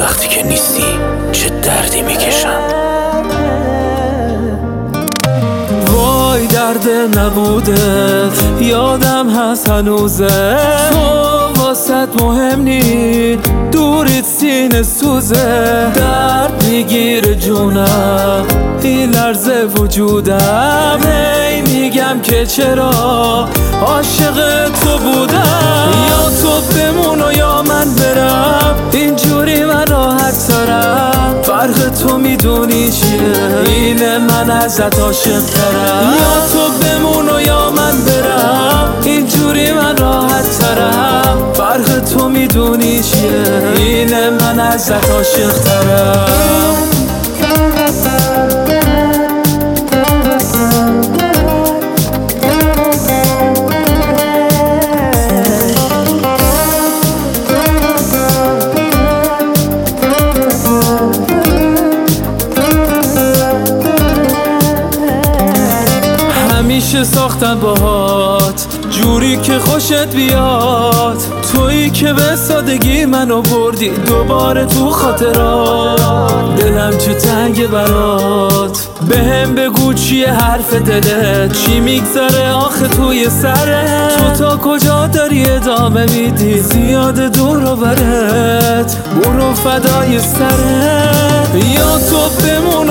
وقتی که نیستی چه دردی میکشم. وای درد نبودت یادم هست هنوزه، تو واسط مهم نی دوریت سینه سوزه. درد میگیره جونم این لرزه وجودم، هی میگم که چرا عاشق تو بودم. یا تو بمون و یا من برم، اینجوری من راحت ترم. فرق تو میدونی چیه؟ اینه من ازت عاشق ترم. یا تو بمون و یا من برم، اینجوری من راحت ترم. فرق تو میدونی چیه؟ اینه من ازت عاشق ترم. همیشه ساختم باهات جوری که خوشت بیاد، تویی که به سادگی منو بردی دوباره تو خاطرات. دلم چه تنگ برات، بهم بگو چیه حرف دلت، چی میگذره آخه توی سرت. تو تا کجا داری ادامه میدی؟ زیاد دور و برت، برو فدای سرت. یا تو بمون